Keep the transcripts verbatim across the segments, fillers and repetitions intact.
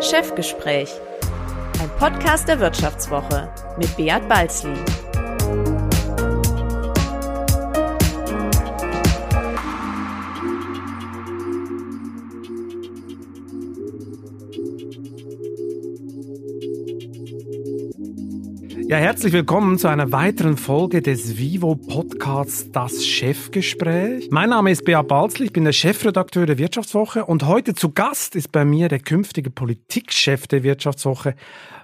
Chefgespräch, ein Podcast der Wirtschaftswoche mit Beat Balzli. Ja, herzlich willkommen zu einer weiteren Folge des Vivo-Podcasts Das Chefgespräch. Mein Name ist Beat Balzli, ich bin der Chefredakteur der Wirtschaftswoche und heute zu Gast ist bei mir der künftige Politikchef der Wirtschaftswoche,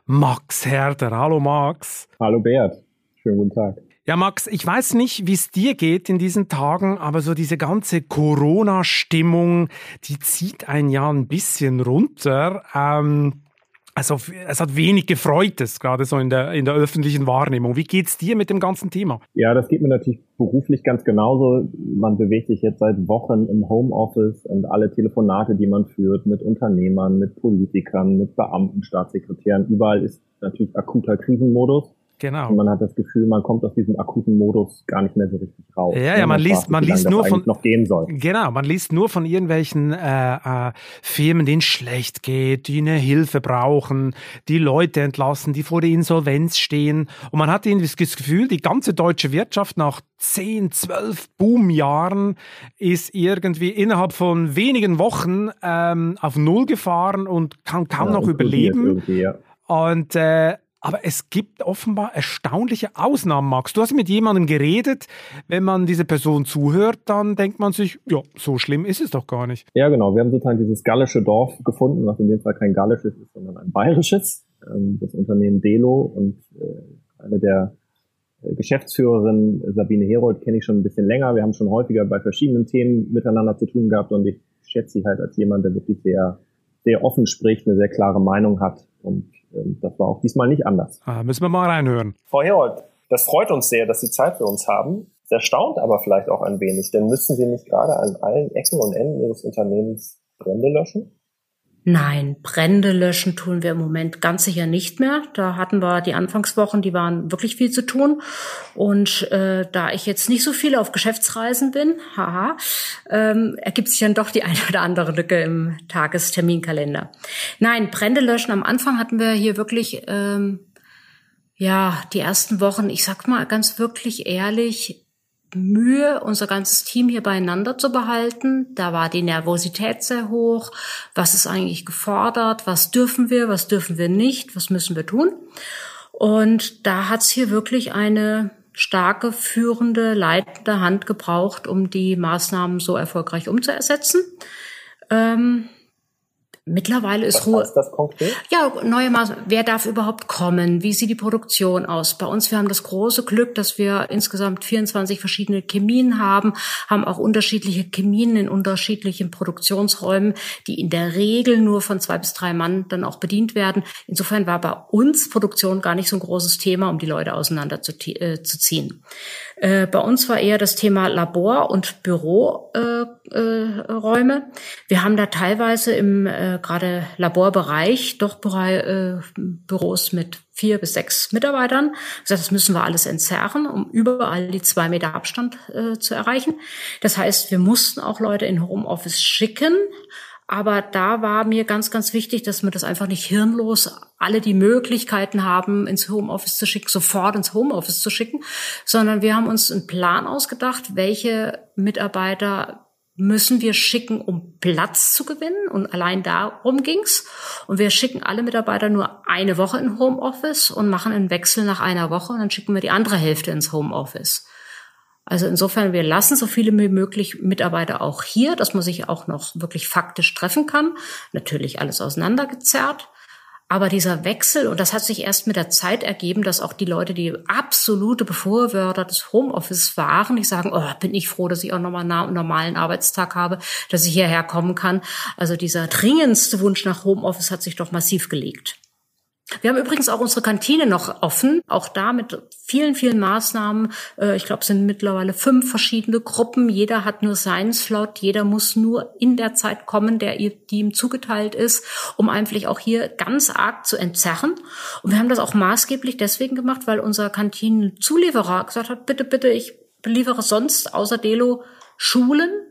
Max Herder. Hallo Max. Hallo Beat, schönen guten Tag. Ja Max, ich weiß nicht, wie es dir geht in diesen Tagen, aber so diese ganze Corona-Stimmung, die zieht einen ja ein bisschen runter. Ähm, Also es hat wenig Gefreutes, gerade so in der in der öffentlichen Wahrnehmung. Wie geht's dir mit dem ganzen Thema? Ja, das geht mir natürlich beruflich ganz genauso. Man bewegt sich jetzt seit Wochen im Homeoffice und alle Telefonate, die man führt mit Unternehmern, mit Politikern, mit Beamten, Staatssekretären, überall ist natürlich akuter Krisenmodus. Genau. Und man hat das Gefühl, man kommt aus diesem akuten Modus gar nicht mehr so richtig raus. Ja, ja, man liest, man liest nur von, noch gehen soll. Genau, man liest nur von irgendwelchen äh, äh, Firmen, denen schlecht geht, die eine Hilfe brauchen, die Leute entlassen, die vor der Insolvenz stehen. Und man hat irgendwie das Gefühl, die ganze deutsche Wirtschaft nach zehn, zwölf Boomjahren ist irgendwie innerhalb von wenigen Wochen ähm, auf Null gefahren und kann kaum ja, noch überleben. Ja. Und äh, Aber es gibt offenbar erstaunliche Ausnahmen, Max. Du hast mit jemandem geredet. Wenn man diese Person zuhört, dann denkt man sich, ja, so schlimm ist es doch gar nicht. Ja, genau. Wir haben sozusagen dieses gallische Dorf gefunden, was in dem Fall kein gallisches ist, sondern ein bayerisches. Das Unternehmen Delo und eine der Geschäftsführerinnen, Sabine Herold, kenne ich schon ein bisschen länger. Wir haben schon häufiger bei verschiedenen Themen miteinander zu tun gehabt und ich schätze sie halt als jemand, der wirklich sehr, sehr offen spricht, eine sehr klare Meinung hat und das war auch diesmal nicht anders. Ah, müssen wir mal reinhören. Frau Herold, das freut uns sehr, dass Sie Zeit für uns haben. Das erstaunt aber vielleicht auch ein wenig, denn müssen Sie nicht gerade an allen Ecken und Enden Ihres Unternehmens Brände löschen? Nein, Brände löschen tun wir im Moment ganz sicher nicht mehr. Da hatten wir die Anfangswochen, die waren wirklich viel zu tun. Und äh, da ich jetzt nicht so viel auf Geschäftsreisen bin, haha, ähm, ergibt sich dann doch die eine oder andere Lücke im Tagesterminkalender. Nein, Brände löschen. Am Anfang hatten wir hier wirklich, ähm, ja, die ersten Wochen, ich sag mal ganz wirklich ehrlich, Mühe, unser ganzes Team hier beieinander zu behalten. Da war die Nervosität sehr hoch. Was ist eigentlich gefordert? Was dürfen wir? Was dürfen wir nicht? Was müssen wir tun? Und da hat es hier wirklich eine starke, führende, leitende Hand gebraucht, um die Maßnahmen so erfolgreich umzusetzen. Ähm, Mittlerweile ist Was Ruhe. heißt das konkret? Ja, neue Maßnahmen. Wer darf überhaupt kommen? Wie sieht die Produktion aus? Bei uns, wir haben das große Glück, dass wir insgesamt vierundzwanzig verschiedene Chemien haben, haben auch unterschiedliche Chemien in unterschiedlichen Produktionsräumen, die in der Regel nur von zwei bis drei Mann dann auch bedient werden. Insofern war bei uns Produktion gar nicht so ein großes Thema, um die Leute auseinander zu, äh, zu ziehen. Äh, bei uns war eher das Thema Labor- und Büroräume. Äh, Räume. Wir haben da teilweise im äh, gerade Laborbereich doch Bere- äh, Büros mit vier bis sechs Mitarbeitern. Das müssen wir alles entzerren, um überall die zwei Meter Abstand äh, zu erreichen. Das heißt, wir mussten auch Leute in Homeoffice schicken. Aber da war mir ganz, ganz wichtig, dass wir das einfach nicht hirnlos alle die Möglichkeiten haben, ins Homeoffice zu schicken, sofort ins Homeoffice zu schicken, sondern wir haben uns einen Plan ausgedacht, welche Mitarbeiter müssen wir schicken, um Platz zu gewinnen. Und allein darum ging's. Und wir schicken alle Mitarbeiter nur eine Woche in Homeoffice und machen einen Wechsel nach einer Woche und dann schicken wir die andere Hälfte ins Homeoffice. Also insofern, wir lassen so viele wie möglich Mitarbeiter auch hier, dass man sich auch noch wirklich faktisch treffen kann. Natürlich alles auseinandergezerrt. Aber dieser Wechsel, und das hat sich erst mit der Zeit ergeben, dass auch die Leute, die absolute Befürworter des Homeoffice waren, die sagen, oh, bin ich froh, dass ich auch nochmal einen normalen Arbeitstag habe, dass ich hierher kommen kann. Also dieser dringendste Wunsch nach Homeoffice hat sich doch massiv gelegt. Wir haben übrigens auch unsere Kantine noch offen, auch da mit vielen, vielen Maßnahmen. Ich glaube, es sind mittlerweile fünf verschiedene Gruppen. Jeder hat nur seinen Slot. Jeder muss nur in der Zeit kommen, der die ihm zugeteilt ist, um einfach auch hier ganz arg zu entzerren. Und wir haben das auch maßgeblich deswegen gemacht, weil unser Kantinenzulieferer gesagt hat, bitte, bitte, ich beliefere sonst außer Delo Schulen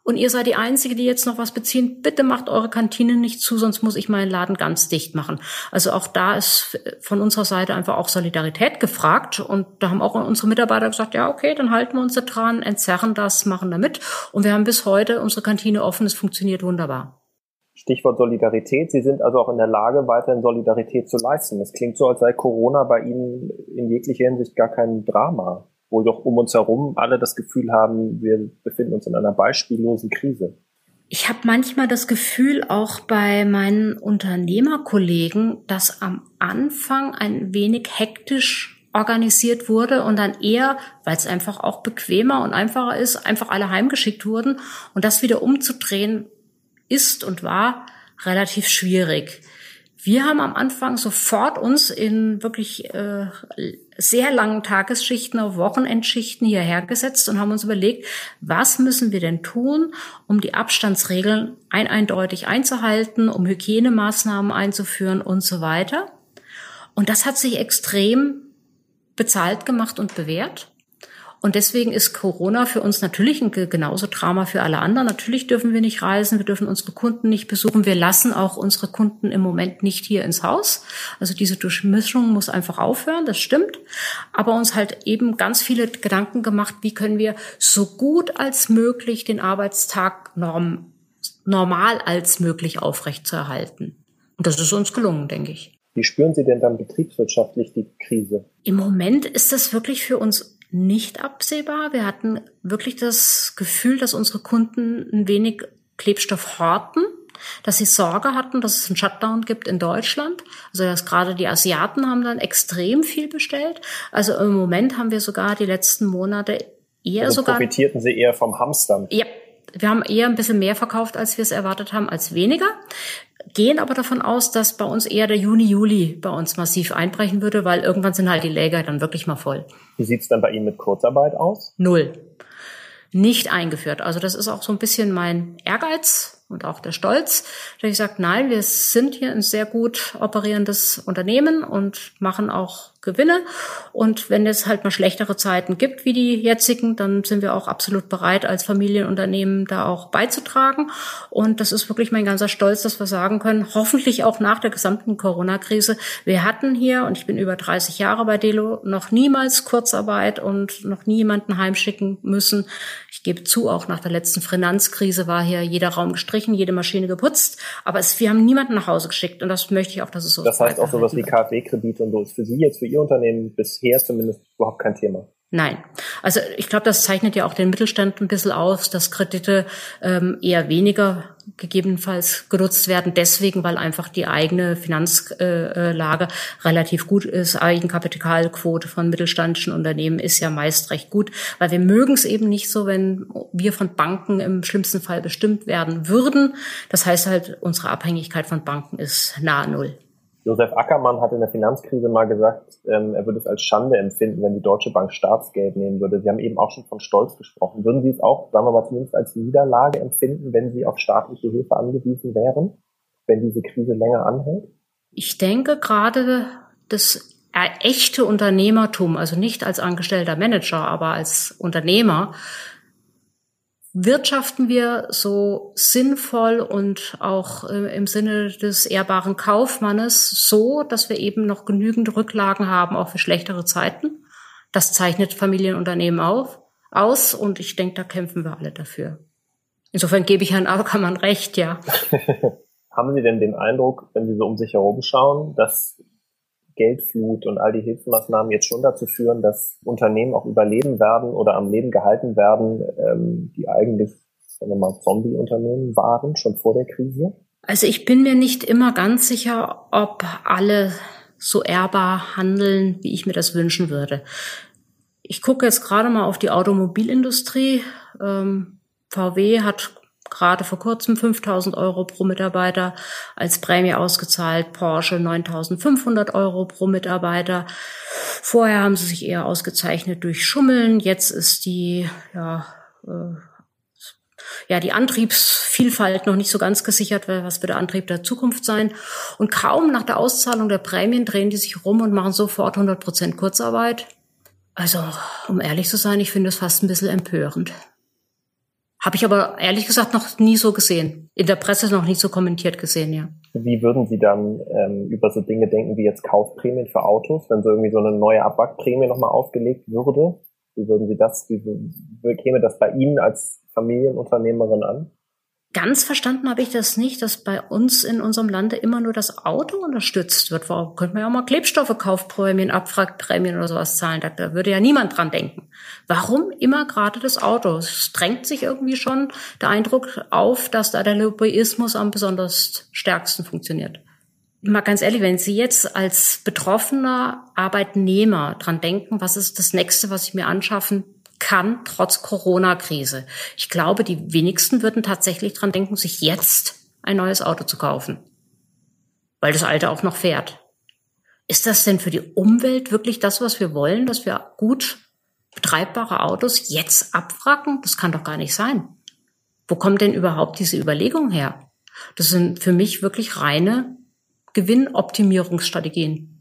und ihr seid die Einzige, die jetzt noch was beziehen. Bitte macht eure Kantine nicht zu, sonst muss ich meinen Laden ganz dicht machen. Also auch da ist von unserer Seite einfach auch Solidarität gefragt. Und da haben auch unsere Mitarbeiter gesagt, ja, okay, dann halten wir uns da dran, entzerren das, machen da mit. Und wir haben bis heute unsere Kantine offen, es funktioniert wunderbar. Stichwort Solidarität. Sie sind also auch in der Lage, weiterhin Solidarität zu leisten. Es klingt so, als sei Corona bei Ihnen in jeglicher Hinsicht gar kein Drama, wo doch um uns herum alle das Gefühl haben, wir befinden uns in einer beispiellosen Krise. Ich habe manchmal das Gefühl, auch bei meinen Unternehmerkollegen, dass am Anfang ein wenig hektisch organisiert wurde und dann eher, weil es einfach auch bequemer und einfacher ist, einfach alle heimgeschickt wurden. Und das wieder umzudrehen ist und war relativ schwierig. Wir haben am Anfang sofort uns in wirklich äh, sehr langen Tagesschichten auf Wochenendschichten hierher gesetzt und haben uns überlegt, was müssen wir denn tun, um die Abstandsregeln ein eindeutig einzuhalten, um Hygienemaßnahmen einzuführen und so weiter. Und das hat sich extrem bezahlt gemacht und bewährt. Und deswegen ist Corona für uns natürlich ein genauso Drama für alle anderen. Natürlich dürfen wir nicht reisen, wir dürfen unsere Kunden nicht besuchen. Wir lassen auch unsere Kunden im Moment nicht hier ins Haus. Also diese Durchmischung muss einfach aufhören, das stimmt. Aber uns halt eben ganz viele Gedanken gemacht, wie können wir so gut als möglich den Arbeitstag norm, normal als möglich aufrechtzuerhalten. Und das ist uns gelungen, denke ich. Wie spüren Sie denn dann betriebswirtschaftlich die Krise? Im Moment ist das wirklich für uns nicht absehbar. Wir hatten wirklich das Gefühl, dass unsere Kunden ein wenig Klebstoff horten, dass sie Sorge hatten, dass es einen Shutdown gibt in Deutschland. Also dass gerade die Asiaten haben dann extrem viel bestellt. Also im Moment haben wir sogar die letzten Monate eher also sogar... profitierten Sie eher vom Hamstern? Ja, wir haben eher ein bisschen mehr verkauft, als wir es erwartet haben, als weniger. Gehen aber davon aus, dass bei uns eher der Juni, Juli bei uns massiv einbrechen würde, weil irgendwann sind halt die Läger dann wirklich mal voll. Wie sieht's dann bei Ihnen mit Kurzarbeit aus? Null. Nicht eingeführt. Also das ist auch so ein bisschen mein Ehrgeiz und auch der Stolz, dass ich sage, nein, wir sind hier ein sehr gut operierendes Unternehmen und machen auch Gewinne. Und wenn es halt mal schlechtere Zeiten gibt wie die jetzigen, dann sind wir auch absolut bereit, als Familienunternehmen da auch beizutragen. Und das ist wirklich mein ganzer Stolz, dass wir sagen können, hoffentlich auch nach der gesamten Corona-Krise. Wir hatten hier, und ich bin über dreißig Jahre bei Delo, noch niemals Kurzarbeit und noch nie jemanden heimschicken müssen. Ich gebe zu, auch nach der letzten Finanzkrise war hier jeder Raum gestrichen, jede Maschine geputzt. Aber es, wir haben niemanden nach Hause geschickt. Und das möchte ich auch, dass es so ist. Das heißt auch sowas wie KfW-Kredite und so ist für Sie jetzt, für Ihr Unternehmen bisher zumindest überhaupt kein Thema? Nein. Also ich glaube, das zeichnet ja auch den Mittelstand ein bisschen aus, dass Kredite ähm, eher weniger gegebenenfalls genutzt werden. Deswegen, weil einfach die eigene Finanzlage äh, relativ gut ist. Eigenkapitalquote von mittelständischen Unternehmen ist ja meist recht gut, weil wir mögen es eben nicht so, wenn wir von Banken im schlimmsten Fall bestimmt werden würden. Das heißt halt, unsere Abhängigkeit von Banken ist nahe Null. Josef Ackermann hat in der Finanzkrise mal gesagt, ähm, er würde es als Schande empfinden, wenn die Deutsche Bank Staatsgeld nehmen würde. Sie haben eben auch schon von Stolz gesprochen. Würden Sie es auch, sagen wir mal, zumindest als Niederlage empfinden, wenn Sie auf staatliche Hilfe angewiesen wären, wenn diese Krise länger anhält? Ich denke gerade, das echte Unternehmertum, also nicht als angestellter Manager, aber als Unternehmer, wirtschaften wir so sinnvoll und auch äh, im Sinne des ehrbaren Kaufmannes so, dass wir eben noch genügend Rücklagen haben, auch für schlechtere Zeiten. Das zeichnet Familienunternehmen auf, aus und ich denke, da kämpfen wir alle dafür. Insofern gebe ich Herrn Ackermann recht, ja. Haben Sie denn den Eindruck, wenn Sie so um sich herum schauen, dass Geldflut und all die Hilfsmaßnahmen jetzt schon dazu führen, dass Unternehmen auch überleben werden oder am Leben gehalten werden, ähm, die eigentlich, sagen wir mal, Zombie-Unternehmen waren, schon vor der Krise? Also ich bin mir nicht immer ganz sicher, ob alle so ehrbar handeln, wie ich mir das wünschen würde. Ich gucke jetzt gerade mal auf die Automobilindustrie. Ähm, V W hat gerade vor kurzem fünftausend Euro pro Mitarbeiter als Prämie ausgezahlt, Porsche neuntausendfünfhundert Euro pro Mitarbeiter. Vorher haben sie sich eher ausgezeichnet durch Schummeln. Jetzt ist die, ja, äh, ja, die Antriebsvielfalt noch nicht so ganz gesichert, was wird der Antrieb der Zukunft sein. Und kaum nach der Auszahlung der Prämien drehen die sich rum und machen sofort hundert Prozent Kurzarbeit. Also, um ehrlich zu sein, ich finde es fast ein bisschen empörend. Habe ich aber ehrlich gesagt noch nie so gesehen. In der Presse noch nicht so kommentiert gesehen, ja. Wie würden Sie dann ähm, über so Dinge denken wie jetzt Kaufprämien für Autos, wenn so irgendwie so eine neue Abwrackprämie nochmal aufgelegt würde? Wie würden Sie das, wie, wie käme das bei Ihnen als Familienunternehmerin an? Ganz verstanden habe ich das nicht, dass bei uns in unserem Lande immer nur das Auto unterstützt wird. Warum könnte man ja auch mal Klebstoffe, Kaufprämien, Abwrackprämien oder sowas zahlen? Da würde ja niemand dran denken. Warum immer gerade das Auto? Es drängt sich irgendwie schon der Eindruck auf, dass da der Lobbyismus am besonders stärksten funktioniert. Mal ganz ehrlich, wenn Sie jetzt als betroffener Arbeitnehmer dran denken, was ist das Nächste, was ich mir anschaffen kann, trotz Corona-Krise. Ich glaube, die wenigsten würden tatsächlich dran denken, sich jetzt ein neues Auto zu kaufen, weil das alte auch noch fährt. Ist das denn für die Umwelt wirklich das, was wir wollen, dass wir gut betreibbare Autos jetzt abwracken? Das kann doch gar nicht sein. Wo kommt denn überhaupt diese Überlegung her? Das sind für mich wirklich reine Gewinnoptimierungsstrategien.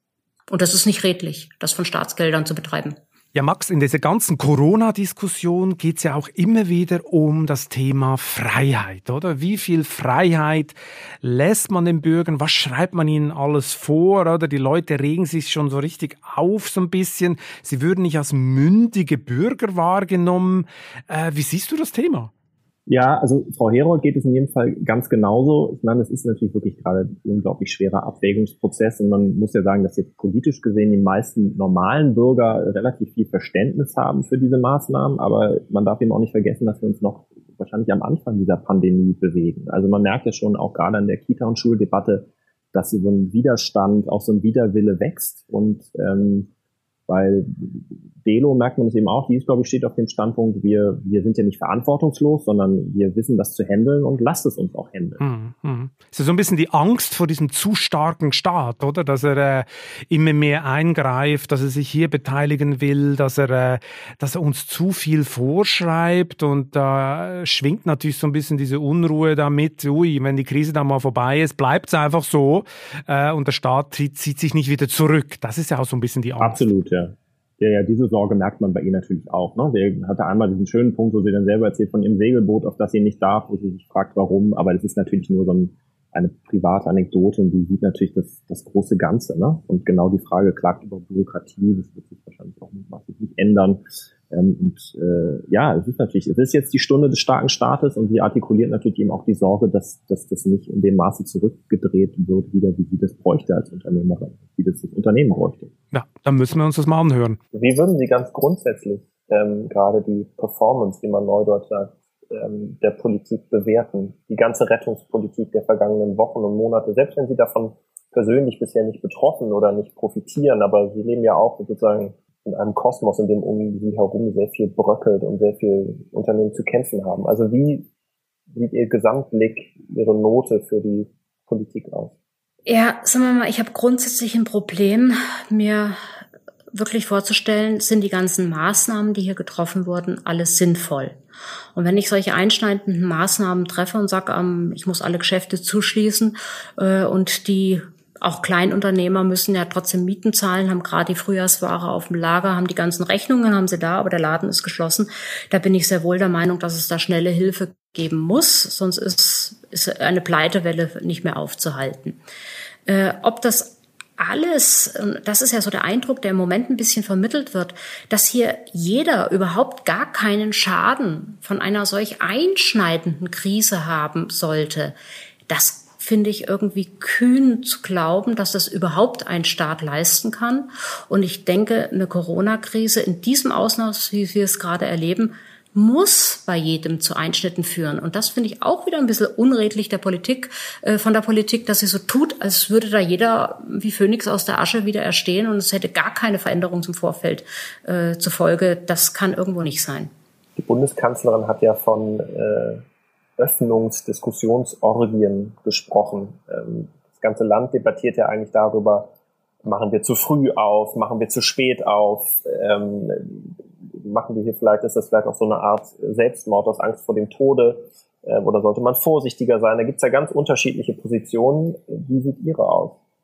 Und das ist nicht redlich, das von Staatsgeldern zu betreiben. Ja, Max, in dieser ganzen Corona-Diskussion geht es ja auch immer wieder um das Thema Freiheit, oder? Wie viel Freiheit lässt man den Bürgern? Was schreibt man ihnen alles vor, oder? Die Leute regen sich schon so richtig auf, so ein bisschen. Sie würden nicht als mündige Bürger wahrgenommen. Äh, wie siehst du das Thema? Ja, also Frau Herold geht es in jedem Fall ganz genauso. Ich meine, es ist natürlich wirklich gerade ein unglaublich schwerer Abwägungsprozess und man muss ja sagen, dass jetzt politisch gesehen die meisten normalen Bürger relativ viel Verständnis haben für diese Maßnahmen, aber man darf eben auch nicht vergessen, dass wir uns noch wahrscheinlich am Anfang dieser Pandemie bewegen. Also man merkt ja schon auch gerade an der Kita- und Schuldebatte, dass so ein Widerstand, auch so ein Widerwille wächst und ähm, weil Delo, merkt man es eben auch, die ist, glaube ich, steht auf dem Standpunkt, wir wir sind ja nicht verantwortungslos, sondern wir wissen, das zu handeln und lasst es uns auch handeln. Hm, hm. Es ist so ein bisschen die Angst vor diesem zu starken Staat, oder? Dass er äh, immer mehr eingreift, dass er sich hier beteiligen will, dass er, äh, dass er uns zu viel vorschreibt und da äh, schwingt natürlich so ein bisschen diese Unruhe damit, ui, wenn die Krise dann mal vorbei ist, bleibt es einfach so äh, und der Staat zieht, zieht sich nicht wieder zurück. Das ist ja auch so ein bisschen die Angst. Absolut, ja. Ja, ja, diese Sorge merkt man bei ihr natürlich auch. Ne? Sie hatte einmal diesen schönen Punkt, wo sie dann selber erzählt von ihrem Segelboot, auf das sie nicht darf, wo sie sich fragt, warum. Aber das ist natürlich nur so ein, eine private Anekdote und die sieht natürlich das, das große Ganze. Ne? Und genau die Frage klagt über Bürokratie, das wird sich wahrscheinlich auch nicht, nicht ändern. Ähm, und äh, ja, es ist natürlich, es ist jetzt die Stunde des starken Staates und sie artikuliert natürlich eben auch die Sorge, dass, dass das nicht in dem Maße zurückgedreht wird, wieder wie sie das bräuchte als Unternehmerin, wie das das Unternehmen bräuchte. Ja, dann müssen wir uns das mal anhören. Wie würden Sie ganz grundsätzlich ähm, gerade die Performance, wie man neudeutsch sagt, ähm, der Politik bewerten? Die ganze Rettungspolitik der vergangenen Wochen und Monate, selbst wenn Sie davon persönlich bisher nicht betroffen oder nicht profitieren, aber Sie leben ja auch sozusagen in einem Kosmos, in dem um Sie herum sehr viel bröckelt und sehr viel Unternehmen zu kämpfen haben. Also wie sieht Ihr Gesamtblick, Ihre Note für die Politik aus? Ja, sagen wir mal, ich habe grundsätzlich ein Problem, mir wirklich vorzustellen, sind die ganzen Maßnahmen, die hier getroffen wurden, alles sinnvoll. Und wenn ich solche einschneidenden Maßnahmen treffe und sage, ähm, ich muss alle Geschäfte zuschließen äh, und die auch Kleinunternehmer müssen ja trotzdem Mieten zahlen, haben gerade die Frühjahrsware auf dem Lager, haben die ganzen Rechnungen, haben sie da, aber der Laden ist geschlossen. Da bin ich sehr wohl der Meinung, dass es da schnelle Hilfe geben muss, sonst ist, ist eine Pleitewelle nicht mehr aufzuhalten. Äh, ob das alles, das ist ja so der Eindruck, der im Moment ein bisschen vermittelt wird, dass hier jeder überhaupt gar keinen Schaden von einer solch einschneidenden Krise haben sollte, das finde ich irgendwie kühn zu glauben, dass das überhaupt ein Staat leisten kann. Und ich denke, eine Corona-Krise in diesem Ausmaß, wie wir es gerade erleben, muss bei jedem zu Einschnitten führen. Und das finde ich auch wieder ein bisschen unredlich der Politik, äh, von der Politik, dass sie so tut, als würde da jeder wie Phönix aus der Asche wieder erstehen und es hätte gar keine Veränderung zum Vorfeld äh, zur Folge. Das kann irgendwo nicht sein. Die Bundeskanzlerin hat ja von äh Öffnungsdiskussionsorgien gesprochen. Das ganze Land debattiert ja eigentlich darüber, machen wir zu früh auf, machen wir zu spät auf, ähm, machen wir hier vielleicht, ist das vielleicht auch so eine Art Selbstmord aus Angst vor dem Tode, äh, oder sollte man vorsichtiger sein? Da gibt es ja ganz unterschiedliche Positionen. Wie sieht Ihre aus?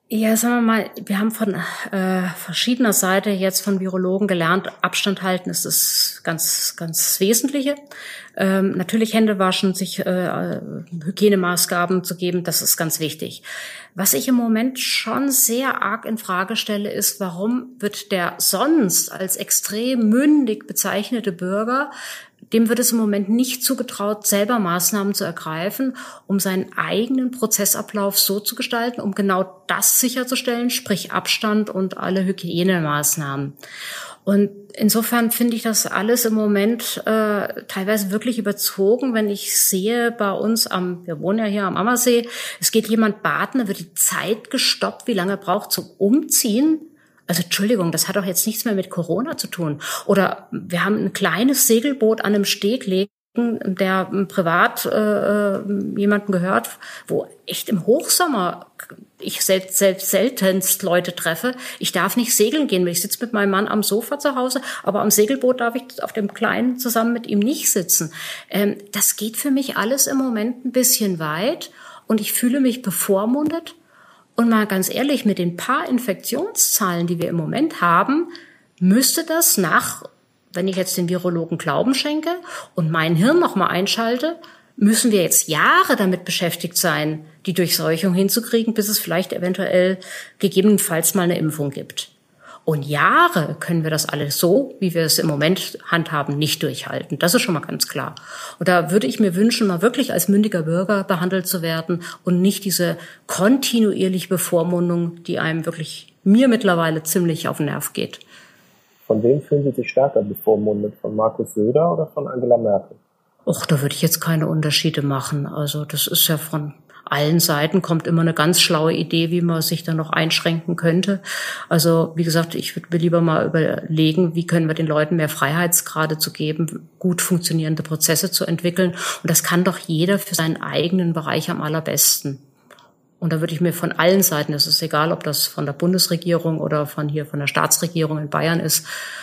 Ja, sagen wir mal, wir haben von äh, verschiedener Seite jetzt von Virologen gelernt, Abstand halten ist das ganz, ganz Wesentliche. Ähm, natürlich Hände waschen, sich äh, Hygienemaßgaben zu geben, das ist ganz wichtig. Was ich im Moment schon sehr arg in Frage stelle, ist, warum wird der sonst als extrem mündig bezeichnete Bürger, dem wird es im Moment nicht zugetraut, selber Maßnahmen zu ergreifen, um seinen eigenen Prozessablauf so zu gestalten, um genau das sicherzustellen, sprich Abstand und alle Hygienemaßnahmen. Und insofern finde ich das alles im Moment äh, teilweise wirklich überzogen, wenn ich sehe bei uns am, wir wohnen ja hier am Ammersee, es geht jemand baden, da wird die Zeit gestoppt, wie lange er braucht zum Umziehen. Also Entschuldigung, das hat doch jetzt nichts mehr mit Corona zu tun. Oder wir haben ein kleines Segelboot an einem Steg liegen, der privat äh, jemanden gehört, wo echt im Hochsommer ich selbst, selbst seltenst Leute treffe. Ich darf nicht segeln gehen, ich sitze mit meinem Mann am Sofa zu Hause, aber am Segelboot darf ich auf dem Kleinen zusammen mit ihm nicht sitzen. Ähm, das geht für mich alles im Moment ein bisschen weit und ich fühle mich bevormundet. Und mal ganz ehrlich, mit den paar Infektionszahlen, die wir im Moment haben, müsste das nach, wenn ich jetzt den Virologen Glauben schenke und mein Hirn nochmal einschalte, müssen wir jetzt Jahre damit beschäftigt sein, die Durchseuchung hinzukriegen, bis es vielleicht eventuell gegebenenfalls mal eine Impfung gibt. Und Jahre können wir das alles so, wie wir es im Moment handhaben, nicht durchhalten. Das ist schon mal ganz klar. Und da würde ich mir wünschen, mal wirklich als mündiger Bürger behandelt zu werden und nicht diese kontinuierliche Bevormundung, die einem wirklich, mir mittlerweile ziemlich auf den Nerv geht. Von wem fühlen Sie sich stärker bevormundet? Von Markus Söder oder von Angela Merkel? Och, da würde ich jetzt keine Unterschiede machen. Also das ist ja von allen Seiten kommt immer eine ganz schlaue Idee, wie man sich da noch einschränken könnte. Also wie gesagt, ich würde mir lieber mal überlegen, wie können wir den Leuten mehr Freiheitsgrade zu geben, gut funktionierende Prozesse zu entwickeln. Und das kann doch jeder für seinen eigenen Bereich am allerbesten. Und da würde ich mir von allen Seiten, es ist egal, ob das von der Bundesregierung oder von hier von der Staatsregierung in Bayern ist,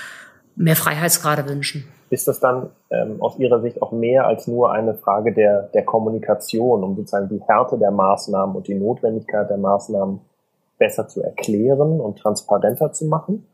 mehr Freiheitsgrade wünschen. Ist das dann ähm, aus Ihrer Sicht auch mehr als nur eine Frage der, der Kommunikation, um sozusagen die Härte der Maßnahmen und die Notwendigkeit der Maßnahmen besser zu erklären und transparenter zu machen?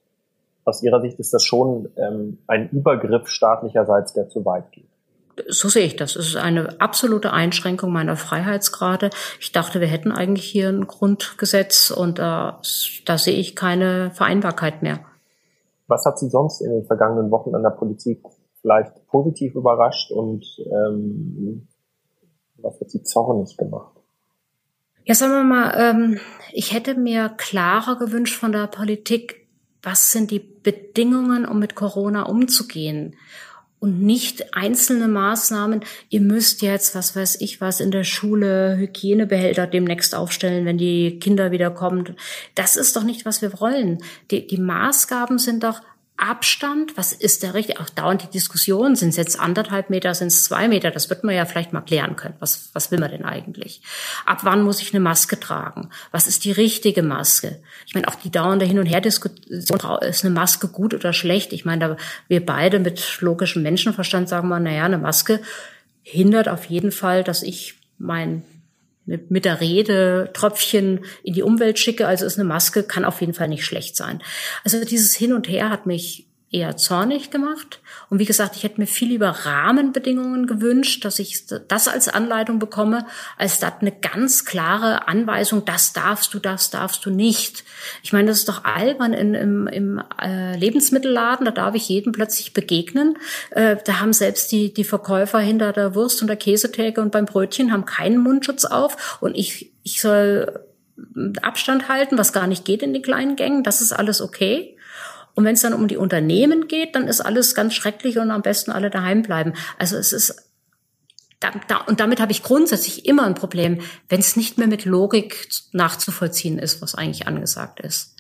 Aus Ihrer Sicht ist das schon ähm, ein Übergriff staatlicherseits, der zu weit geht? So sehe ich das. Es ist eine absolute Einschränkung meiner Freiheitsgrade. Ich dachte, wir hätten eigentlich hier ein Grundgesetz und äh, da sehe ich keine Vereinbarkeit mehr. Was hat Sie sonst in den vergangenen Wochen an der Politik vielleicht positiv überrascht und ähm, was hat Sie zornig gemacht? Ja, sagen wir mal, ähm, ich hätte mir klarer gewünscht von der Politik, was sind die Bedingungen, um mit Corona umzugehen? Und nicht einzelne Maßnahmen, ihr müsst jetzt, was weiß ich was, in der Schule Hygienebehälter demnächst aufstellen, wenn die Kinder wieder kommen. Das ist doch nicht, was wir wollen. Die, die Maßgaben sind doch Abstand, was ist der richtige, auch dauernd die Diskussion, sind es jetzt anderthalb Meter, sind es zwei Meter, das wird man ja vielleicht mal klären können. Was, was will man denn eigentlich? Ab wann muss ich eine Maske tragen? Was ist die richtige Maske? Ich meine, auch die dauernde Hin- und Her-Diskussion, ist eine Maske gut oder schlecht? Ich meine, da wir beide mit logischem Menschenverstand sagen mal, naja, eine Maske hindert auf jeden Fall, dass ich mein mit, mit der Rede Tröpfchen in die Umwelt schicke, also ist eine Maske, kann auf jeden Fall nicht schlecht sein. Also dieses Hin und Her hat mich eher zornig gemacht. Und wie gesagt, ich hätte mir viel lieber Rahmenbedingungen gewünscht, dass ich das als Anleitung bekomme, als das eine ganz klare Anweisung, das darfst du, das darfst du nicht. Ich meine, das ist doch albern in, im, im äh, Lebensmittelladen, da darf ich jedem plötzlich begegnen. Äh, da haben selbst die, die Verkäufer hinter der Wurst und der Käsetheke und beim Brötchen haben keinen Mundschutz auf und ich, ich soll Abstand halten, was gar nicht geht in den kleinen Gängen, das ist alles okay. Und wenn es dann um die Unternehmen geht, dann ist alles ganz schrecklich und am besten alle daheim bleiben. Also es ist, da, da, und damit habe ich grundsätzlich immer ein Problem, wenn es nicht mehr mit Logik nachzuvollziehen ist, was eigentlich angesagt ist.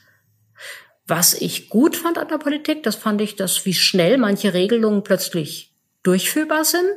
Was ich gut fand an der Politik, das fand ich, dass wie schnell manche Regelungen plötzlich durchführbar sind.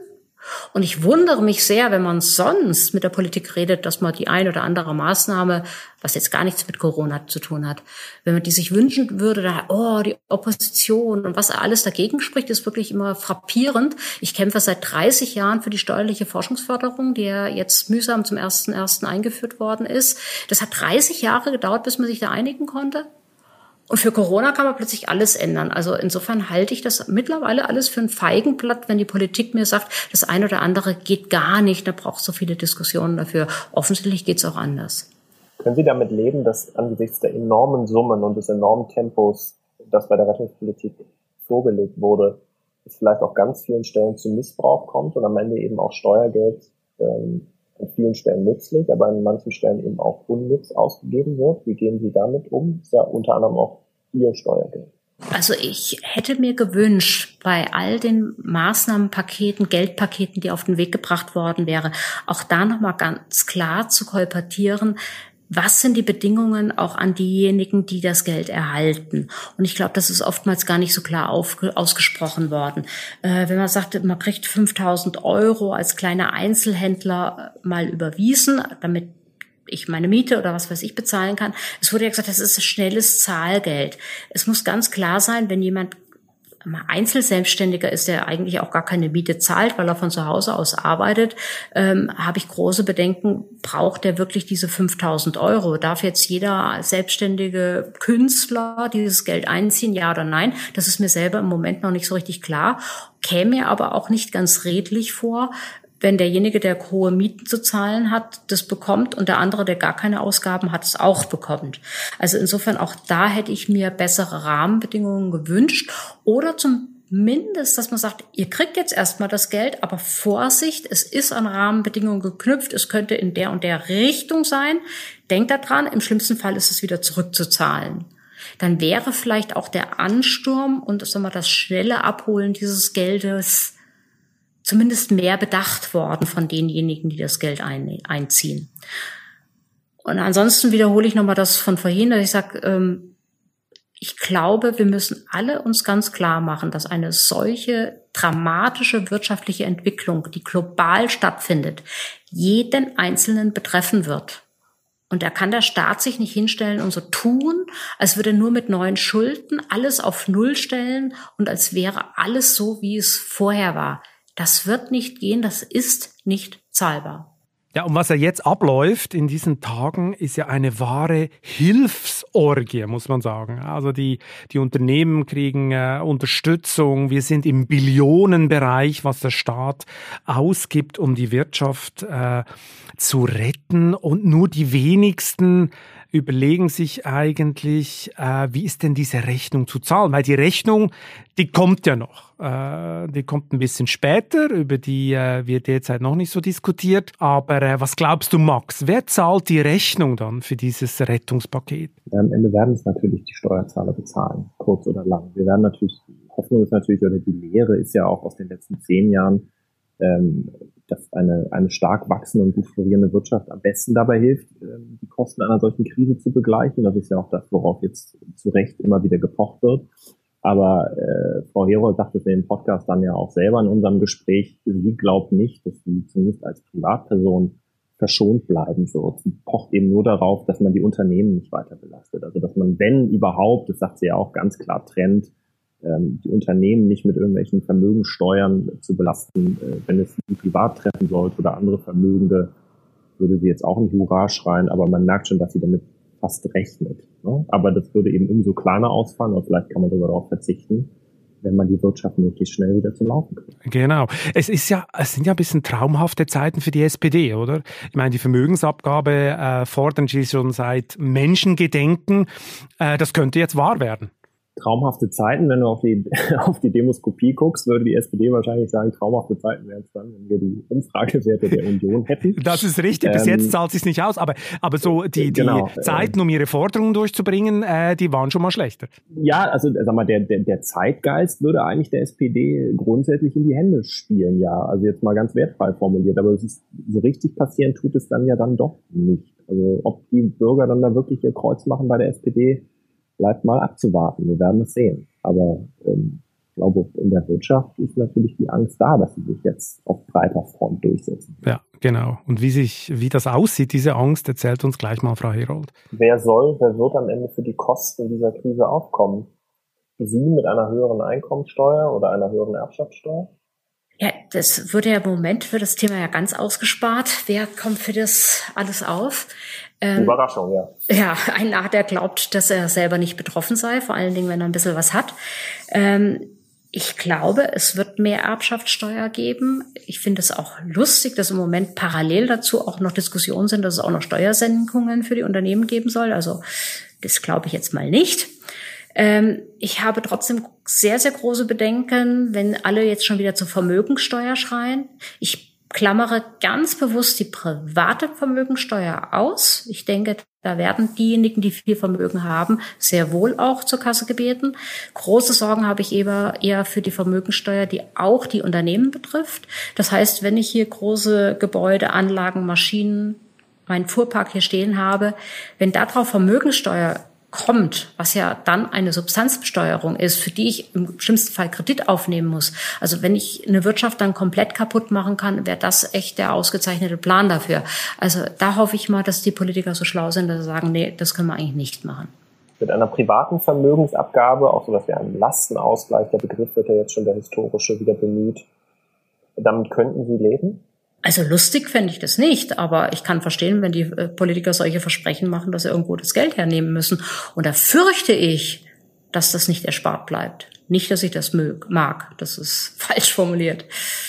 Und ich wundere mich sehr, wenn man sonst mit der Politik redet, dass man die ein oder andere Maßnahme, was jetzt gar nichts mit Corona zu tun hat, wenn man die sich wünschen würde, da, oh, die Opposition und was alles dagegen spricht, ist wirklich immer frappierend. Ich kämpfe seit dreißig Jahren für die steuerliche Forschungsförderung, die ja jetzt mühsam zum ersten ersten eingeführt worden ist. Das hat dreißig Jahre gedauert, bis man sich da einigen konnte. Und für Corona kann man plötzlich alles ändern. Also insofern halte ich das mittlerweile alles für ein Feigenblatt, wenn die Politik mir sagt, das eine oder andere geht gar nicht, da braucht es so viele Diskussionen dafür. Offensichtlich geht es auch anders. Können Sie damit leben, dass angesichts der enormen Summen und des enormen Tempos, das bei der Rettungspolitik vorgelegt wurde, es vielleicht auf ganz vielen Stellen zu Missbrauch kommt und am Ende eben auch Steuergeld ähm, an vielen Stellen nützlich, aber an manchen Stellen eben auch unnütz ausgegeben wird? Wie gehen Sie damit um? Das ist ja unter anderem auch Ihr Steuergeld. Also ich hätte mir gewünscht, bei all den Maßnahmenpaketen, Geldpaketen, die auf den Weg gebracht worden wäre, auch da nochmal ganz klar zu kolportieren, was sind die Bedingungen auch an diejenigen, die das Geld erhalten? Und ich glaube, das ist oftmals gar nicht so klar aufge- ausgesprochen worden. Äh, wenn man sagt, man kriegt fünftausend Euro als kleiner Einzelhändler mal überwiesen, damit ich meine Miete oder was weiß ich bezahlen kann. Es wurde ja gesagt, das ist schnelles Zahlgeld. Es muss ganz klar sein, wenn jemand Einzelselbstständiger ist, der eigentlich auch gar keine Miete zahlt, weil er von zu Hause aus arbeitet, ähm, habe ich große Bedenken, braucht der wirklich diese fünftausend Euro? Darf jetzt jeder selbstständige Künstler dieses Geld einziehen, ja oder nein? Das ist mir selber im Moment noch nicht so richtig klar, käme mir aber auch nicht ganz redlich vor, wenn derjenige, der hohe Mieten zu zahlen hat, das bekommt und der andere, der gar keine Ausgaben hat, es auch bekommt. Also insofern auch da hätte ich mir bessere Rahmenbedingungen gewünscht oder zumindest, dass man sagt, ihr kriegt jetzt erstmal das Geld, aber Vorsicht, es ist an Rahmenbedingungen geknüpft, es könnte in der und der Richtung sein. Denkt daran, im schlimmsten Fall ist es wieder zurückzuzahlen. Dann wäre vielleicht auch der Ansturm und sagen wir, das schnelle Abholen dieses Geldes zumindest mehr bedacht worden von denjenigen, die das Geld ein, einziehen. Und ansonsten wiederhole ich nochmal das von vorhin, dass ich sage, ähm, ich glaube, wir müssen alle uns ganz klar machen, dass eine solche dramatische wirtschaftliche Entwicklung, die global stattfindet, jeden Einzelnen betreffen wird. Und da kann der Staat sich nicht hinstellen und so tun, als würde er nur mit neuen Schulden alles auf Null stellen und als wäre alles so, wie es vorher war. Das wird nicht gehen, das ist nicht zahlbar. Ja, und was ja jetzt abläuft in diesen Tagen, ist ja eine wahre Hilfsorgie, muss man sagen. Also die, die Unternehmen kriegen äh, Unterstützung. Wir sind im Billionenbereich, was der Staat ausgibt, um die Wirtschaft äh, zu retten. Und nur die wenigsten überlegen sich eigentlich, äh, wie ist denn diese Rechnung zu zahlen? Weil die Rechnung, die kommt ja noch. Äh, die kommt ein bisschen später, über die äh, wird derzeit noch nicht so diskutiert. Aber äh, was glaubst du, Max? Wer zahlt die Rechnung dann für dieses Rettungspaket? Am Ende werden es natürlich die Steuerzahler bezahlen, kurz oder lang. Wir werden natürlich, Hoffnung ist natürlich, oder die Lehre ist ja auch aus den letzten zehn Jahren, ähm, dass eine, eine stark wachsende und gut florierende Wirtschaft am besten dabei hilft, die Kosten einer solchen Krise zu begleichen. Das ist ja auch das, worauf jetzt zu Recht immer wieder gepocht wird. Aber äh, Frau Herold sagt es in dem Podcast dann ja auch selber in unserem Gespräch, sie glaubt nicht, dass sie zumindest als Privatperson verschont bleiben wird. Sie pocht eben nur darauf, dass man die Unternehmen nicht weiter belastet. Also dass man, wenn überhaupt, das sagt sie ja auch ganz klar, trennt, die Unternehmen nicht mit irgendwelchen Vermögenssteuern zu belasten. Wenn es sie privat treffen sollte oder andere Vermögende, würde sie jetzt auch nicht Hurra schreien, aber man merkt schon, dass sie damit fast rechnet. Aber das würde eben umso kleiner ausfallen und vielleicht kann man sogar darauf verzichten, wenn man die Wirtschaft möglichst schnell wieder zum Laufen kriegt. Genau. Es ist ja, es sind ja ein bisschen traumhafte Zeiten für die S P D, oder? Ich meine, die Vermögensabgabe äh, fordern sie schon seit Menschengedenken. Äh, das könnte jetzt wahr werden. Traumhafte Zeiten, wenn du auf die auf die Demoskopie guckst, würde die S P D wahrscheinlich sagen, traumhafte Zeiten wären es dann, wenn wir die Umfragewerte der Union hätten. Das ist richtig, bis ähm, jetzt zahlt es sich nicht aus, aber aber so die, die genau, Zeiten, um ihre Forderungen durchzubringen, äh, die waren schon mal schlechter. Ja, also sag mal, der, der, der Zeitgeist würde eigentlich der S P D grundsätzlich in die Hände spielen, ja. Also jetzt mal ganz wertfrei formuliert, aber es ist so richtig passieren tut es dann ja dann doch nicht. Also ob die Bürger dann da wirklich ihr Kreuz machen bei der S P D, bleibt mal abzuwarten. Wir werden es sehen. Aber ähm, Ich glaube, in der Wirtschaft ist natürlich die Angst da, dass sie sich jetzt auf breiter Front durchsetzen. Ja, genau. Und wie sich, wie das aussieht, diese Angst, erzählt uns gleich mal Frau Herold. Wer soll, wer wird am Ende für die Kosten dieser Krise aufkommen? Sie mit einer höheren Einkommensteuer oder einer höheren Erbschaftssteuer? Ja, das würde ja im Moment für das Thema ja ganz ausgespart. Wer kommt für das alles auf? Ähm, Überraschung, ja. Ja, ein Narr, der glaubt, dass er selber nicht betroffen sei, vor allen Dingen, wenn er ein bisschen was hat. Ähm, Ich glaube, es wird mehr Erbschaftssteuer geben. Ich finde es auch lustig, dass im Moment parallel dazu auch noch Diskussionen sind, dass es auch noch Steuersenkungen für die Unternehmen geben soll. Also das glaube ich jetzt mal nicht. Ähm, ich habe trotzdem sehr, sehr große Bedenken, wenn alle jetzt schon wieder zur Vermögensteuer schreien. Ich klammere ganz bewusst die private Vermögensteuer aus. Ich denke, da werden diejenigen, die viel Vermögen haben, sehr wohl auch zur Kasse gebeten. Große Sorgen habe ich eher, eher für die Vermögensteuer, die auch die Unternehmen betrifft. Das heißt, wenn ich hier große Gebäude, Anlagen, Maschinen, meinen Fuhrpark hier stehen habe, wenn darauf Vermögensteuer kommt, was ja dann eine Substanzbesteuerung ist, für die ich im schlimmsten Fall Kredit aufnehmen muss. Also wenn ich eine Wirtschaft dann komplett kaputt machen kann, wäre das echt der ausgezeichnete Plan dafür. Also da hoffe ich mal, dass die Politiker so schlau sind, dass sie sagen, nee, das können wir eigentlich nicht machen. Mit einer privaten Vermögensabgabe, auch sowas wie einem Lastenausgleich, der Begriff wird ja jetzt schon der historische wieder bemüht, damit könnten Sie leben? Also lustig fände ich das nicht, aber ich kann verstehen, wenn die äh, Politiker solche Versprechen machen, dass sie irgendwo das Geld hernehmen müssen. Und da fürchte ich, dass das nicht erspart bleibt. Nicht, dass ich das mög, mag, das ist falsch formuliert.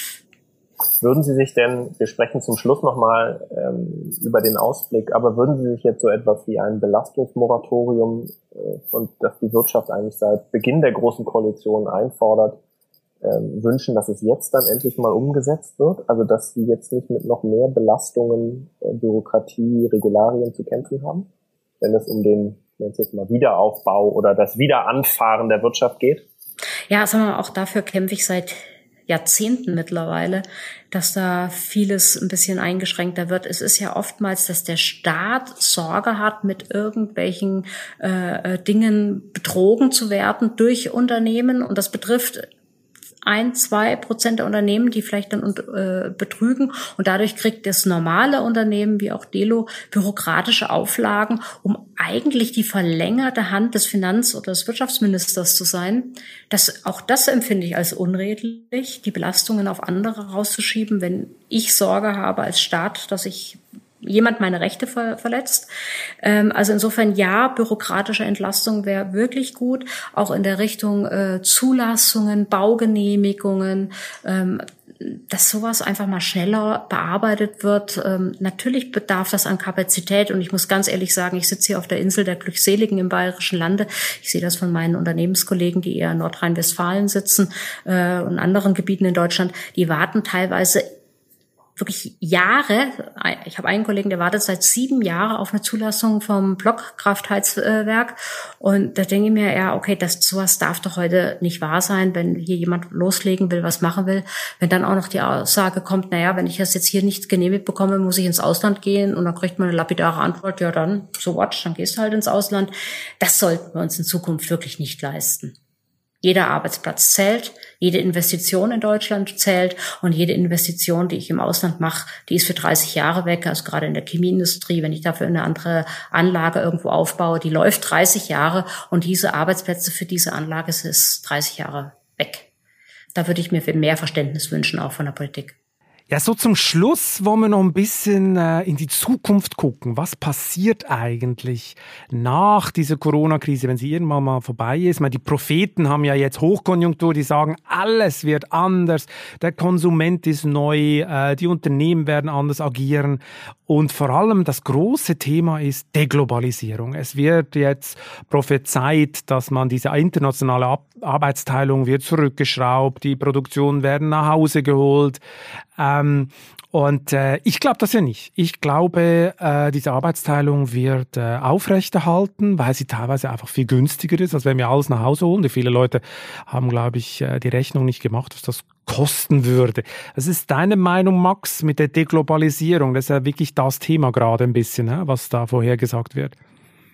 Würden Sie sich denn, wir sprechen zum Schluss nochmal ähm, über den Ausblick, aber würden Sie sich jetzt so etwas wie ein Belastungsmoratorium, äh, und das die Wirtschaft eigentlich seit Beginn der Großen Koalition einfordert, wünschen, dass es jetzt dann endlich mal umgesetzt wird? Also, dass sie jetzt nicht mit noch mehr Belastungen, Bürokratie, Regularien zu kämpfen haben, wenn es um den, jetzt jetzt mal Wiederaufbau oder das Wiederanfahren der Wirtschaft geht? Ja, sagen wir mal, auch dafür kämpfe ich seit Jahrzehnten mittlerweile, dass da vieles ein bisschen eingeschränkter wird. Es ist ja oftmals, dass der Staat Sorge hat, mit irgendwelchen äh, Dingen betrogen zu werden durch Unternehmen, und das betrifft ein, zwei Prozent der Unternehmen, die vielleicht dann äh, betrügen, und dadurch kriegt das normale Unternehmen wie auch Delo bürokratische Auflagen, um eigentlich die verlängerte Hand des Finanz- oder des Wirtschaftsministers zu sein. Das, auch das empfinde ich als unredlich, die Belastungen auf andere rauszuschieben, wenn ich Sorge habe als Staat, dass ich jemand meine Rechte ver- verletzt. Ähm, also insofern ja, bürokratische Entlastung wäre wirklich gut, auch in der Richtung äh, Zulassungen, Baugenehmigungen, ähm, dass sowas einfach mal schneller bearbeitet wird. Ähm, natürlich bedarf das an Kapazität, und ich muss ganz ehrlich sagen, ich sitze hier auf der Insel der Glückseligen im Bayerischen Lande. Ich sehe das von meinen Unternehmenskollegen, die eher in Nordrhein-Westfalen sitzen äh, und anderen Gebieten in Deutschland. Die warten teilweise wirklich Jahre. Ich habe einen Kollegen, der wartet seit sieben Jahren auf eine Zulassung vom Blockkraftheizwerk. Und da denke ich mir, ja, okay, das sowas darf doch heute nicht wahr sein, wenn hier jemand loslegen will, was machen will. Wenn dann auch noch die Aussage kommt, naja, wenn ich das jetzt hier nicht genehmigt bekomme, muss ich ins Ausland gehen, und dann kriegt man eine lapidare Antwort, ja dann, so what, dann gehst du halt ins Ausland. Das sollten wir uns in Zukunft wirklich nicht leisten. Jeder Arbeitsplatz zählt, jede Investition in Deutschland zählt, und jede Investition, die ich im Ausland mache, die ist für dreißig Jahre weg. Also gerade in der Chemieindustrie, wenn ich dafür eine andere Anlage irgendwo aufbaue, die läuft dreißig Jahre, und diese Arbeitsplätze für diese Anlage ist dreißig Jahre weg. Da würde ich mir mehr Verständnis wünschen, auch von der Politik. Ja, so zum Schluss wollen wir noch ein bisschen äh, in die Zukunft gucken. Was passiert eigentlich nach dieser Corona-Krise, wenn sie irgendwann mal vorbei ist? Ich meine, die Propheten haben ja jetzt Hochkonjunktur, die sagen, alles wird anders, der Konsument ist neu, äh, die Unternehmen werden anders agieren. Und vor allem das große Thema ist Deglobalisierung. Es wird jetzt prophezeit, dass man diese internationale Ab- Arbeitsteilung wird zurückgeschraubt, die Produktionen werden nach Hause geholt. Ähm, und äh, ich glaube das ja nicht. Ich glaube, äh, diese Arbeitsteilung wird äh, aufrechterhalten, weil sie teilweise einfach viel günstiger ist, als wenn wir alles nach Hause holen. Viele Leute haben, glaube ich, äh, die Rechnung nicht gemacht, was das kosten würde. Was ist deine Meinung, Max, mit der Deglobalisierung? Das ist ja wirklich das Thema gerade ein bisschen, was da vorher gesagt wird.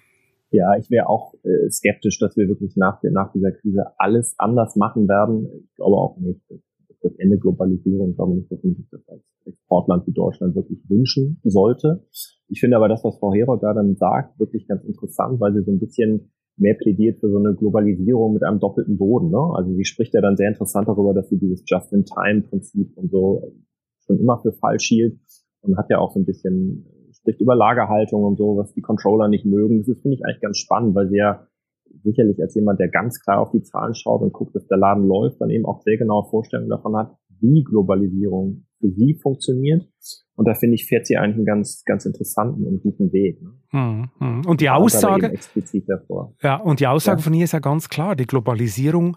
Ja, ich wäre auch äh, skeptisch, dass wir wirklich nach, der, nach dieser Krise alles anders machen werden. Ich glaube auch nicht, dass das Ende Globalisierung, ich glaube nicht, dass man sich das als Exportland wie Deutschland wirklich wünschen sollte. Ich finde aber das, was Frau Herold da dann sagt, wirklich ganz interessant, weil sie so ein bisschen mehr plädiert für so eine Globalisierung mit einem doppelten Boden. Ne? Also sie spricht ja dann sehr interessant darüber, dass sie dieses Just-in-Time-Prinzip und so schon immer für falsch hielt und hat ja auch so ein bisschen, spricht über Lagerhaltung und so, was die Controller nicht mögen. Das ist, finde ich, eigentlich ganz spannend, weil sie ja sicherlich als jemand, der ganz klar auf die Zahlen schaut und guckt, dass der Laden läuft, dann eben auch sehr genaue Vorstellungen davon hat, wie Globalisierung für sie funktioniert. Und da finde ich, fährt sie eigentlich einen ganz, ganz interessanten und guten Weg. Ne? Hm, hm. Und die Aussage, explizit davor. Ja, und die Aussage ja. von ihr ist ja ganz klar, die Globalisierung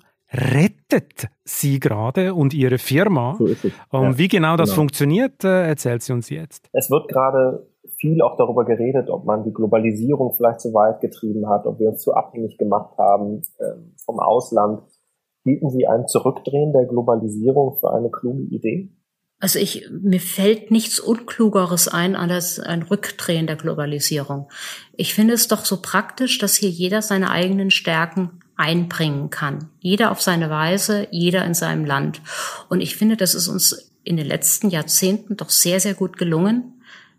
rettet sie gerade und ihre Firma. So ist es. Und ja, wie genau das genau. funktioniert, äh, erzählt sie uns jetzt. Es wird gerade viel auch darüber geredet, ob man die Globalisierung vielleicht zu weit getrieben hat, ob wir uns zu abhängig gemacht haben äh, vom Ausland. Hielten Sie ein Zurückdrehen der Globalisierung für eine kluge Idee? Also ich, mir fällt nichts Unklugeres ein als ein Rückdrehen der Globalisierung. Ich finde es doch so praktisch, dass hier jeder seine eigenen Stärken einbringen kann. Jeder auf seine Weise, jeder in seinem Land. Und ich finde, das ist uns in den letzten Jahrzehnten doch sehr, sehr gut gelungen.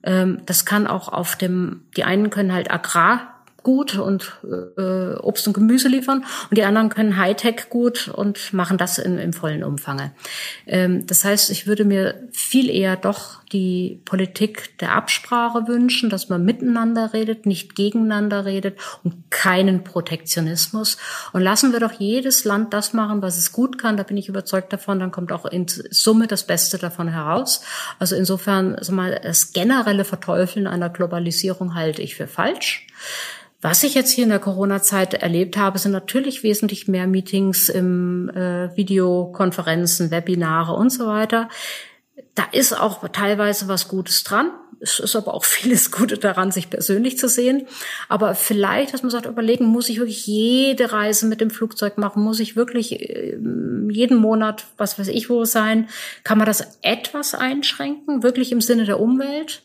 Das kann auch auf dem, die einen können halt Agrar gut und äh, Obst und Gemüse liefern und die anderen können Hightech gut und machen das in, im vollen Umfange. Ähm, das heißt, ich würde mir viel eher doch die Politik der Absprache wünschen, dass man miteinander redet, nicht gegeneinander redet und keinen Protektionismus. Und lassen wir doch jedes Land das machen, was es gut kann. Da bin ich überzeugt davon, dann kommt auch in Summe das Beste davon heraus. Also insofern, also mal das generelle Verteufeln einer Globalisierung halte ich für falsch. Was ich jetzt hier in der Corona-Zeit erlebt habe, sind natürlich wesentlich mehr Meetings im äh, Videokonferenzen, Webinare und so weiter. Da ist auch teilweise was Gutes dran. Es ist aber auch vieles Gute daran, sich persönlich zu sehen. Aber vielleicht, dass man sagt, überlegen, muss ich wirklich jede Reise mit dem Flugzeug machen? Muss ich wirklich äh, jeden Monat, was weiß ich wo sein? Kann man das etwas einschränken, wirklich im Sinne der Umwelt?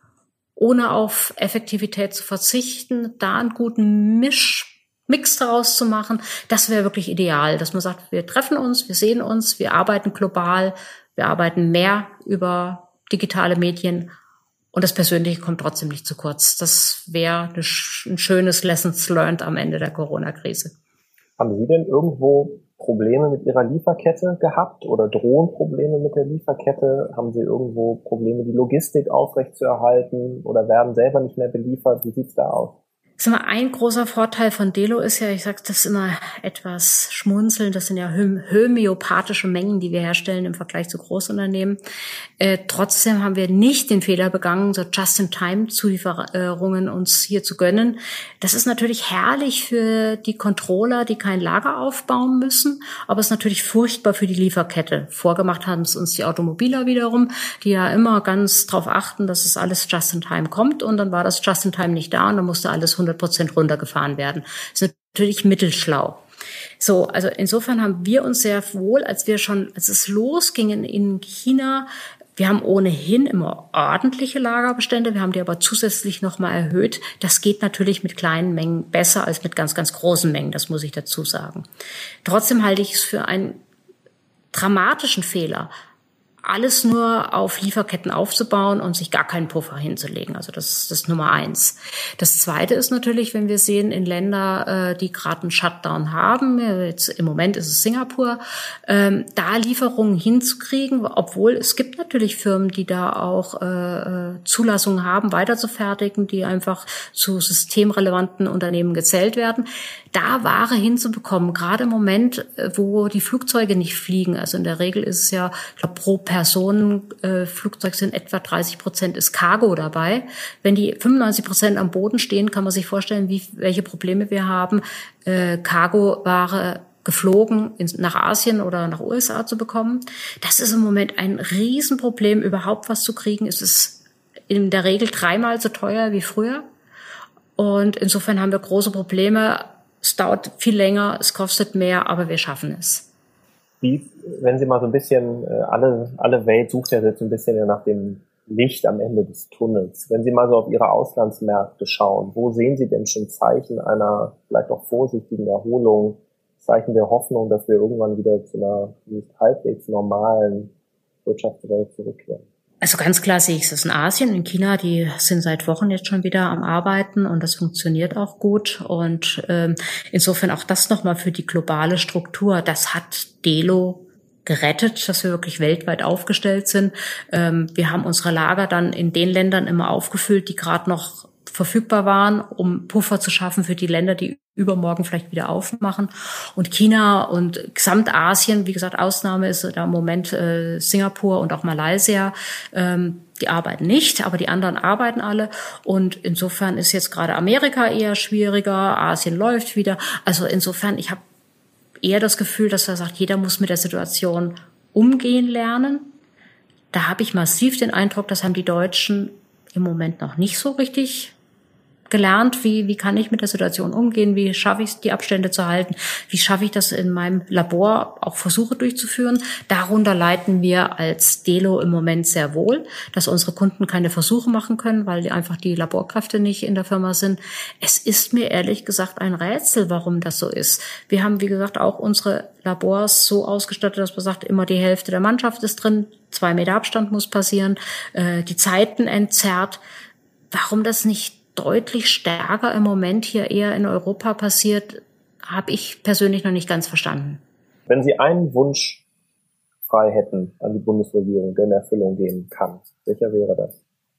Ohne auf Effektivität zu verzichten, da einen guten Misch, Mix daraus zu machen, das wäre wirklich ideal, dass man sagt, wir treffen uns, wir sehen uns, wir arbeiten global, wir arbeiten mehr über digitale Medien und das Persönliche kommt trotzdem nicht zu kurz. Das wäre ein schönes Lessons learned am Ende der Corona-Krise. Haben Sie denn irgendwo Probleme mit Ihrer Lieferkette gehabt oder drohen Probleme mit der Lieferkette? Haben Sie irgendwo Probleme, die Logistik aufrechtzuerhalten oder werden selber nicht mehr beliefert? Wie sieht's da aus? Sag mal, ein großer Vorteil von Delo ist ja, ich sage das immer etwas schmunzeln, das sind ja homöopathische Mengen, die wir herstellen im Vergleich zu Großunternehmen. Äh, trotzdem haben wir nicht den Fehler begangen, so Just-in-Time-Zulieferungen uns hier zu gönnen. Das ist natürlich herrlich für die Controller, die kein Lager aufbauen müssen, aber es ist natürlich furchtbar für die Lieferkette. Vorgemacht haben es uns die Automobiler wiederum, die ja immer ganz drauf achten, dass es alles Just-in-Time kommt und dann war das Just-in-Time nicht da und dann musste alles hundert Prozent runtergefahren werden. Das ist natürlich mittelschlau. So, also insofern haben wir uns sehr wohl, als wir schon, als es losging in China, wir haben ohnehin immer ordentliche Lagerbestände, wir haben die aber zusätzlich nochmal erhöht. Das geht natürlich mit kleinen Mengen besser als mit ganz, ganz großen Mengen, das muss ich dazu sagen. Trotzdem halte ich es für einen dramatischen Fehler, alles nur auf Lieferketten aufzubauen und sich gar keinen Puffer hinzulegen. Also das ist das Nummer eins. Das Zweite ist natürlich, wenn wir sehen, in Länder, die gerade einen Shutdown haben, jetzt im Moment ist es Singapur, da Lieferungen hinzukriegen, obwohl es gibt natürlich Firmen, die da auch Zulassungen haben, weiter zu fertigen, die einfach zu systemrelevanten Unternehmen gezählt werden. Da Ware hinzubekommen, gerade im Moment, wo die Flugzeuge nicht fliegen. Also in der Regel ist es ja, ich glaube, pro Personenflugzeug äh, sind etwa dreißig Prozent ist Cargo dabei. Wenn die fünfundneunzig Prozent am Boden stehen, kann man sich vorstellen, wie, welche Probleme wir haben, äh, Cargo-Ware geflogen ins, nach Asien oder nach U S A zu bekommen. Das ist im Moment ein Riesenproblem, überhaupt was zu kriegen. Es ist in der Regel dreimal so teuer wie früher. Und insofern haben wir große Probleme. Es dauert viel länger, es kostet mehr, aber wir schaffen es. Wie, wenn Sie mal so ein bisschen, äh, alle, alle Welt sucht ja jetzt ein bisschen nach dem Licht am Ende des Tunnels. Wenn Sie mal so auf Ihre Auslandsmärkte schauen, wo sehen Sie denn schon Zeichen einer vielleicht auch vorsichtigen Erholung, Zeichen der Hoffnung, dass wir irgendwann wieder zu einer halbwegs normalen Wirtschaftswelt zurückkehren? Also ganz klar sehe ich es in Asien, in China, die sind seit Wochen jetzt schon wieder am Arbeiten und das funktioniert auch gut. Und ähm, insofern auch das nochmal für die globale Struktur, das hat Delo gerettet, dass wir wirklich weltweit aufgestellt sind. Ähm, wir haben unsere Lager dann in den Ländern immer aufgefüllt, die gerade noch verfügbar waren, um Puffer zu schaffen für die Länder, die übermorgen vielleicht wieder aufmachen. Und China und Gesamtasien, wie gesagt, Ausnahme ist da im Moment äh, Singapur und auch Malaysia. Ähm, die arbeiten nicht, aber die anderen arbeiten alle. Und insofern ist jetzt gerade Amerika eher schwieriger, Asien läuft wieder. Also insofern, ich habe eher das Gefühl, dass er sagt, jeder muss mit der Situation umgehen lernen. Da habe ich massiv den Eindruck, das haben die Deutschen im Moment noch nicht so richtig gelernt, wie, wie kann ich mit der Situation umgehen, wie schaffe ich es, die Abstände zu halten, wie schaffe ich das in meinem Labor auch Versuche durchzuführen. Darunter leiden wir als Delo im Moment sehr wohl, dass unsere Kunden keine Versuche machen können, weil einfach die Laborkräfte nicht in der Firma sind. Es ist mir ehrlich gesagt ein Rätsel, warum das so ist. Wir haben, wie gesagt, auch unsere Labors so ausgestattet, dass man sagt, immer die Hälfte der Mannschaft ist drin, zwei Meter Abstand muss passieren, äh, die Zeiten entzerrt. Warum das nicht deutlich stärker im Moment hier eher in Europa passiert, habe ich persönlich noch nicht ganz verstanden. Wenn Sie einen Wunsch frei hätten an die Bundesregierung, der in Erfüllung gehen kann, welcher wäre das?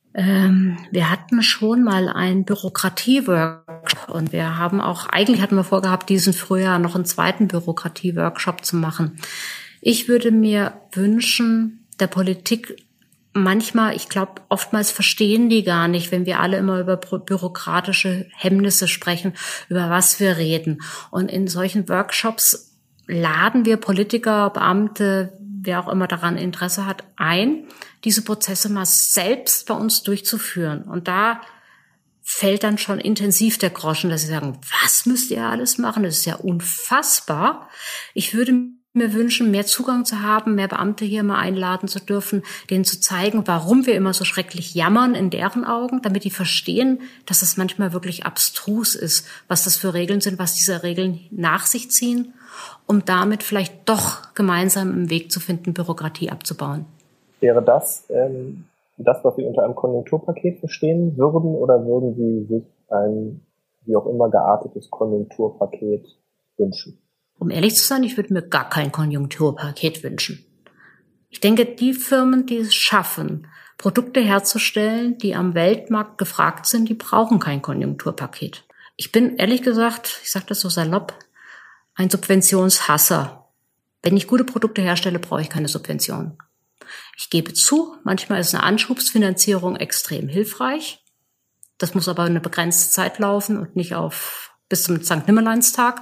Ähm, wir hatten schon mal einen Bürokratie-Workshop und wir haben auch, eigentlich hatten wir vorgehabt, diesen Frühjahr noch einen zweiten Bürokratie-Workshop zu machen. Ich würde mir wünschen, der Politik manchmal, ich glaube, oftmals verstehen die gar nicht, wenn wir alle immer über bürokratische Hemmnisse sprechen, über was wir reden. Und in solchen Workshops laden wir Politiker, Beamte, wer auch immer daran Interesse hat, ein, diese Prozesse mal selbst bei uns durchzuführen. Und da fällt dann schon intensiv der Groschen, dass sie sagen, was müsst ihr alles machen? Das ist ja unfassbar. Ich würde mir wünschen, mehr Zugang zu haben, mehr Beamte hier mal einladen zu dürfen, denen zu zeigen, warum wir immer so schrecklich jammern in deren Augen, damit die verstehen, dass es manchmal wirklich abstrus ist, was das für Regeln sind, was diese Regeln nach sich ziehen, um damit vielleicht doch gemeinsam einen Weg zu finden, Bürokratie abzubauen. Wäre das ähm, das, was Sie unter einem Konjunkturpaket verstehen würden, oder würden Sie sich ein wie auch immer geartetes Konjunkturpaket wünschen? Um ehrlich zu sein, ich würde mir gar kein Konjunkturpaket wünschen. Ich denke, die Firmen, die es schaffen, Produkte herzustellen, die am Weltmarkt gefragt sind, die brauchen kein Konjunkturpaket. Ich bin ehrlich gesagt, ich sage das so salopp, ein Subventionshasser. Wenn ich gute Produkte herstelle, brauche ich keine Subventionen. Ich gebe zu, manchmal ist eine Anschubsfinanzierung extrem hilfreich. Das muss aber eine begrenzte Zeit laufen und nicht auf bis zum Sankt Nimmerleinstag.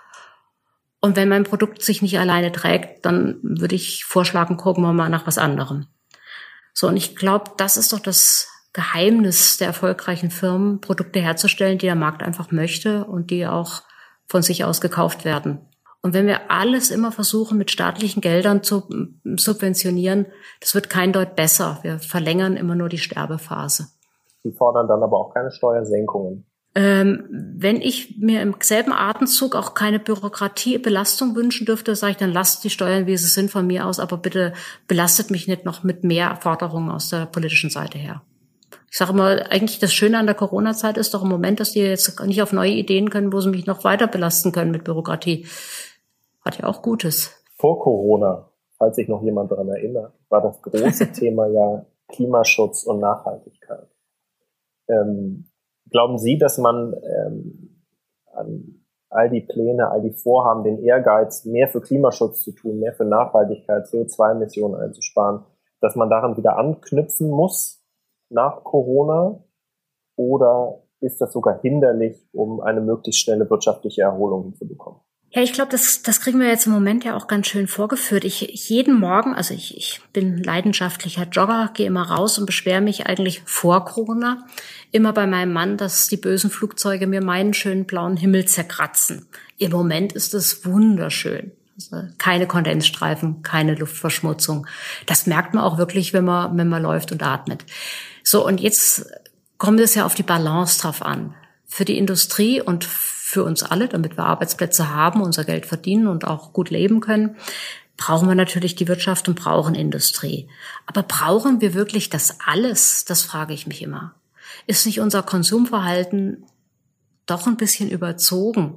Und wenn mein Produkt sich nicht alleine trägt, dann würde ich vorschlagen, gucken wir mal nach was anderem. So, und ich glaube, das ist doch das Geheimnis der erfolgreichen Firmen, Produkte herzustellen, die der Markt einfach möchte und die auch von sich aus gekauft werden. Und wenn wir alles immer versuchen, mit staatlichen Geldern zu subventionieren, das wird kein Deut besser. Wir verlängern immer nur die Sterbephase. Sie fordern dann aber auch keine Steuersenkungen. Ähm, wenn ich mir im selben Atemzug auch keine Bürokratiebelastung wünschen dürfte, sage ich, dann lasst die Steuern, wie sie sind, von mir aus, aber bitte belastet mich nicht noch mit mehr Forderungen aus der politischen Seite her. Ich sage immer, eigentlich das Schöne an der Corona-Zeit ist doch im Moment, dass die jetzt nicht auf neue Ideen können, wo sie mich noch weiter belasten können mit Bürokratie. Hat ja auch Gutes. Vor Corona, falls sich noch jemand daran erinnert, war das große Thema ja Klimaschutz und Nachhaltigkeit. Ähm, Glauben Sie, dass man ähm, an all die Pläne, all die Vorhaben, den Ehrgeiz, mehr für Klimaschutz zu tun, mehr für Nachhaltigkeit, C O zwei Emissionen einzusparen, dass man daran wieder anknüpfen muss nach Corona? Oder ist das sogar hinderlich, um eine möglichst schnelle wirtschaftliche Erholung hinzubekommen? Ja, ich glaube, das, das kriegen wir jetzt im Moment ja auch ganz schön vorgeführt. Ich, ich jeden Morgen, also ich, ich bin leidenschaftlicher Jogger, gehe immer raus und beschwere mich eigentlich vor Corona immer bei meinem Mann, dass die bösen Flugzeuge mir meinen schönen blauen Himmel zerkratzen. Im Moment ist es wunderschön. Also keine Kondensstreifen, keine Luftverschmutzung. Das merkt man auch wirklich, wenn man, wenn man läuft und atmet. So, und jetzt kommt es ja auf die Balance drauf an. Für die Industrie und für uns alle, damit wir Arbeitsplätze haben, unser Geld verdienen und auch gut leben können, brauchen wir natürlich die Wirtschaft und brauchen Industrie. Aber brauchen wir wirklich das alles? Das frage ich mich immer. Ist nicht unser Konsumverhalten doch ein bisschen überzogen?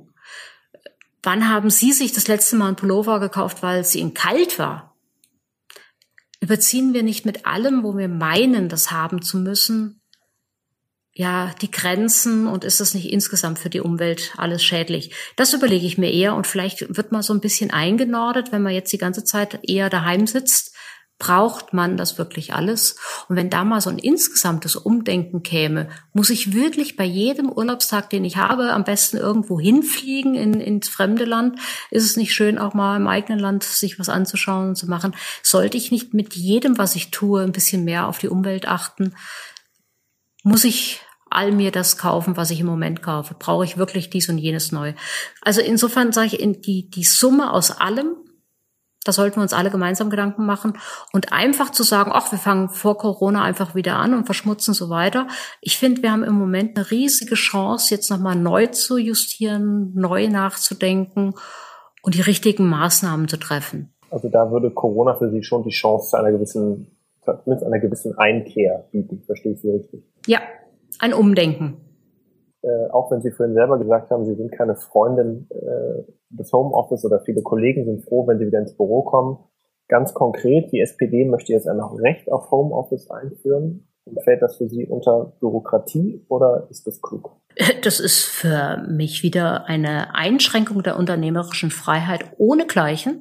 Wann haben Sie sich das letzte Mal einen Pullover gekauft, weil es Ihnen kalt war? Überziehen wir nicht mit allem, wo wir meinen, das haben zu müssen, ja, die Grenzen, und ist das nicht insgesamt für die Umwelt alles schädlich? Das überlege ich mir eher, und vielleicht wird man so ein bisschen eingenordet, wenn man jetzt die ganze Zeit eher daheim sitzt. Braucht man das wirklich alles? Und wenn da mal so ein insgesamtes Umdenken käme, muss ich wirklich bei jedem Urlaubstag, den ich habe, am besten irgendwo hinfliegen in, ins fremde Land? Ist es nicht schön, auch mal im eigenen Land sich was anzuschauen und zu machen? Sollte ich nicht mit jedem, was ich tue, ein bisschen mehr auf die Umwelt achten? Muss ich all mir das kaufen, was ich im Moment kaufe? Brauche ich wirklich dies und jenes neu? Also insofern sage ich, in die, die Summe aus allem, da sollten wir uns alle gemeinsam Gedanken machen, und einfach zu sagen, ach, wir fangen vor Corona einfach wieder an und verschmutzen so weiter. Ich finde, wir haben im Moment eine riesige Chance, jetzt nochmal neu zu justieren, neu nachzudenken und die richtigen Maßnahmen zu treffen. Also da würde Corona für Sie schon die Chance zu einer gewissen, zumindest einer gewissen Einkehr bieten. Verstehe ich Sie richtig? Ja, ein Umdenken. Äh, auch wenn Sie vorhin selber gesagt haben, Sie sind keine Freundin äh, des Homeoffice, oder viele Kollegen sind froh, wenn sie wieder ins Büro kommen. Ganz konkret, die S P D möchte jetzt ein Recht auf Homeoffice einführen. Fällt das für Sie unter Bürokratie oder ist das klug? Das ist für mich wieder eine Einschränkung der unternehmerischen Freiheit ohnegleichen.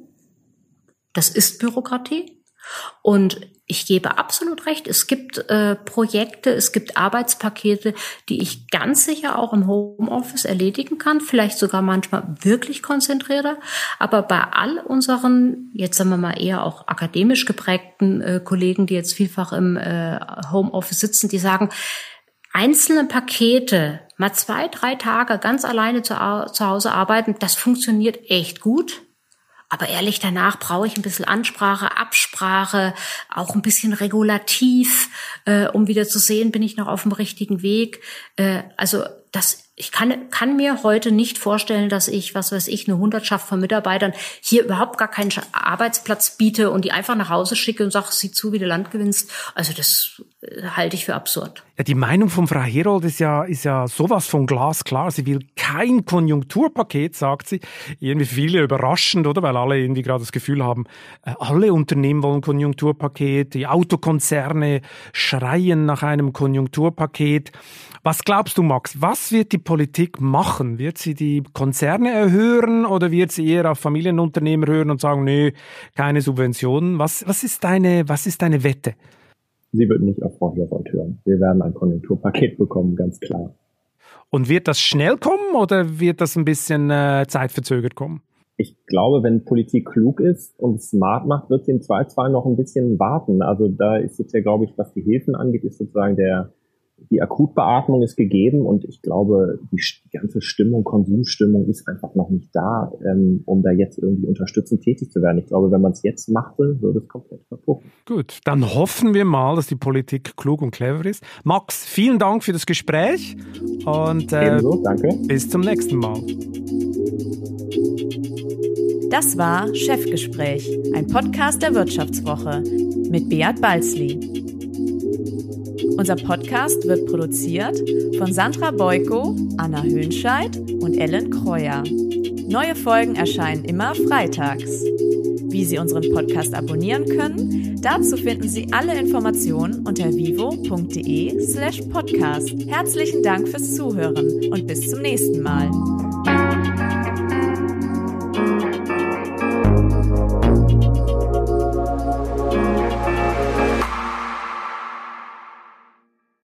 Das ist Bürokratie. Und ich gebe absolut recht, es gibt äh, Projekte, es gibt Arbeitspakete, die ich ganz sicher auch im Homeoffice erledigen kann, vielleicht sogar manchmal wirklich konzentrierter. Aber bei all unseren, jetzt sagen wir mal eher auch akademisch geprägten äh, Kollegen, die jetzt vielfach im äh, Homeoffice sitzen, die sagen, einzelne Pakete, mal zwei, drei Tage ganz alleine zu, zu Hause arbeiten, das funktioniert echt gut. Aber ehrlich, danach brauche ich ein bisschen Ansprache, Absprache, auch ein bisschen regulativ, äh, um wieder zu sehen, bin ich noch auf dem richtigen Weg. Äh, also das, ich kann, kann mir heute nicht vorstellen, dass ich, was weiß ich, eine Hundertschaft von Mitarbeitern hier überhaupt gar keinen Arbeitsplatz biete und die einfach nach Hause schicke und sage, sieh zu, wie du Land gewinnst. Also das äh, halte ich für absurd. Ja, die Meinung von Frau Herold ist ja, ist ja sowas von glasklar. Sie will kein Konjunkturpaket, sagt sie. Irgendwie viele überraschend, oder? Weil alle irgendwie gerade das Gefühl haben, äh, alle Unternehmen wollen Konjunkturpaket, die Autokonzerne schreien nach einem Konjunkturpaket. Was glaubst du, Max? Was wird die Politik machen? Wird sie die Konzerne erhöhen oder wird sie eher auf Familienunternehmer hören und sagen, nee, keine Subventionen? Was, was ist deine, was ist deine Wette? Sie wird nicht auf Frau Herold hören. Wir werden ein Konjunkturpaket bekommen, ganz klar. Und wird das schnell kommen oder wird das ein bisschen äh, zeitverzögert kommen? Ich glaube, wenn Politik klug ist und smart macht, wird sie im Zweifelsfall noch ein bisschen warten. Also da ist jetzt ja, glaube ich, was die Hilfen angeht, ist sozusagen der Die Akutbeatmung ist gegeben und ich glaube, die, die ganze Stimmung, Konsumstimmung ist einfach noch nicht da, ähm, um da jetzt irgendwie unterstützend tätig zu werden. Ich glaube, wenn man es jetzt machte, würde es komplett verpuffen. Gut, dann hoffen wir mal, dass die Politik klug und clever ist. Max, vielen Dank für das Gespräch und äh, Ebenso, danke. Bis zum nächsten Mal. Das war Chefgespräch, ein Podcast der Wirtschaftswoche mit Beat Balzli. Unser Podcast wird produziert von Sandra Beuko, Anna Höhnscheid und Ellen Kreuer. Neue Folgen erscheinen immer freitags. Wie Sie unseren Podcast abonnieren können, dazu finden Sie alle Informationen unter vivo.de slash podcast. Herzlichen Dank fürs Zuhören und bis zum nächsten Mal.